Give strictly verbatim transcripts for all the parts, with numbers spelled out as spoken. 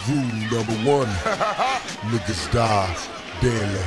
Rule number one, niggas die daily.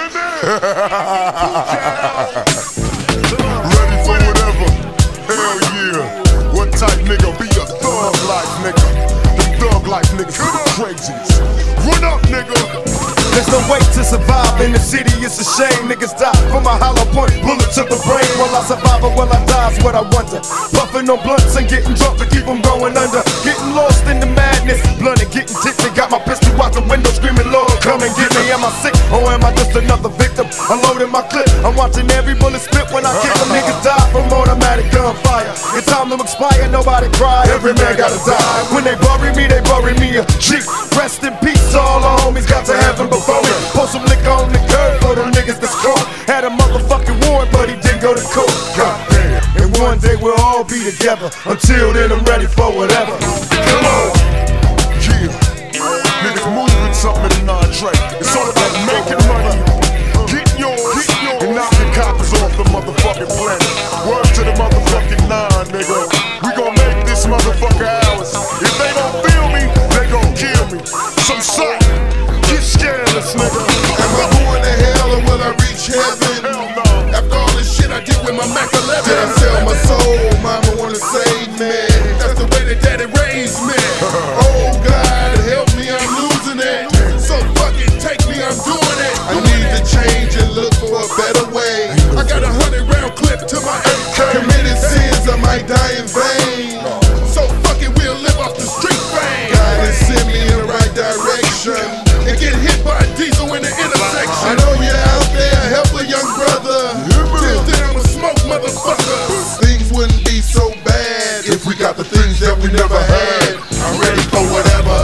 Ready for whatever, hell yeah. What type nigga be a thug life nigga? The thug life niggas be the craziest. Run up nigga. There's no way to survive in the city, it's a shame. Niggas die from a hollow point, bullet to the brain. Will I survive or will I die is what I wonder. Puffing on blunts and getting drunk to keep them going under. Getting lost in the madness, blunt and getting tipsy. Got my pistol out the window screaming, Lord, come and get me. Am I sick or am I just another victim? I'm loading my clip, I'm watching every bullet spit when I kick them. Niggas die from automatic gunfire. It's time to expire, nobody cry. Every man gotta die. When they bury me, they bury me a G. Rest in peace, all the homies got to heaven before me. Pour some liquor on the curb for them niggas that's caught. Had a motherfucking warrant, but he didn't go to court. God damn. And one day we'll all be together. Until then, I'm ready for whatever. Come on. Yeah. Niggas moving something in the non-trade. It's all about making money, getting yours, and knocking coppers off the motherfucking planet. Word to the motherfucking nine, nigga. We gon' make this motherfucker ours. If they don't feel me, they gon' kill me. Some sight. Get scandalous, nigga. Am I going to hell or will I reach heaven? Hell no. After all this shit I did with my Mac eleven, did I sell my soul? Mama wanna save me. That's the way that daddy raised me. Oh God, help me, I'm losing it. So fucking take me, I'm doing it. I need to change and look for a better way. I got a hundred round clip to my A K. Committed sins, I might die in vain. So fucking we'll live off the street fame. God has sent me in the right direction. And get hit by a diesel in the intersection. I know you're out there, help a young brother. Till then I'ma smoke motherfuckers. Things wouldn't be so bad if we got the things that we never had. I'm ready for whatever.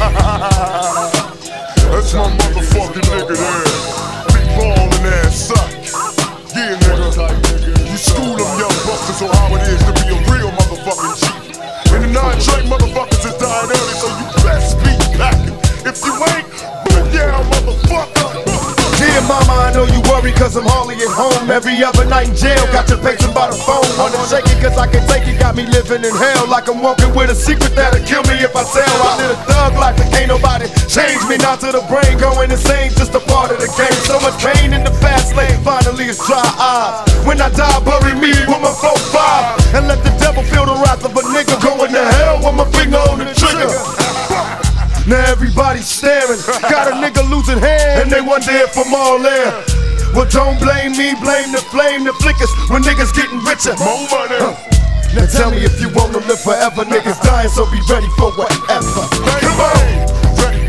That's my motherfucking nigga there. Big ballin' ass suck. Yeah, nigga. You school them young busters on how it is to be a real motherfucking G. And the non-trained motherfuckers is dying early, so you best be packing. If you ain't, yeah, motherfucker. Dear mama, I know you worry cause I'm hardly at home. Every other night in jail, got your patient by the phone. Wanna shake it cause I can take it, got me living in hell. Like I'm walking with a secret that'll kill me if I tell. I live a thug life and can't nobody change me. Not to the brain going insane, just a part of the game. So much pain in the fast lane, finally it's dry eyes. When I die, bury me with my four five. And let the devil feel the wrath of a nigga. Going to hell with my finger on the trigger. Now everybody's staring, got a nigga losing hair, and they wonder if I'm all there. Well, don't blame me, blame the flame, the flickers, when niggas getting richer. More money. Huh. Now tell me if you wanna live forever, niggas dying, so be ready for whatever. Come on. Ready.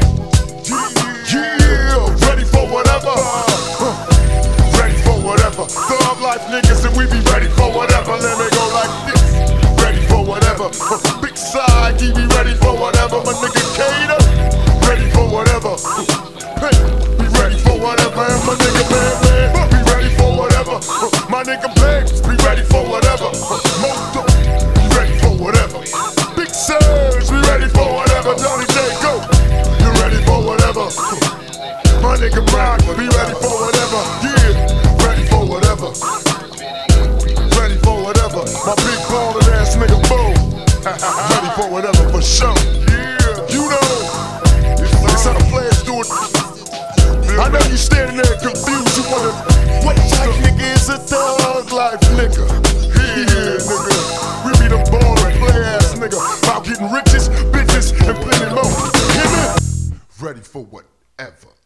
Yeah, ready for whatever. Huh. Ready for whatever. Thug life niggas, and we be ready for whatever. Let me go like this. Ready for whatever. Huh. Big side, he be ready for whatever. My nigga Cater. Ready for whatever. Hey, be ready for whatever. And my nigga Man Man, be ready for whatever. My nigga Banks, be ready for whatever. Moto, be ready for whatever. Big Surge, be ready for whatever. Johnny J, go, you ready for whatever. My nigga Brock, be ready for whatever. Yeah, ready for whatever. Ready for whatever. My big ballin' ass nigga Bo, ready for whatever for sure. Yeah, you know. That's how the players do it. I know you standing there confused. You wonder what type nigga is a thug life nigga? Yeah, nigga. We be them ballin', play ass nigga. About getting riches, bitches, and plenty more. Hear me? Ready for whatever.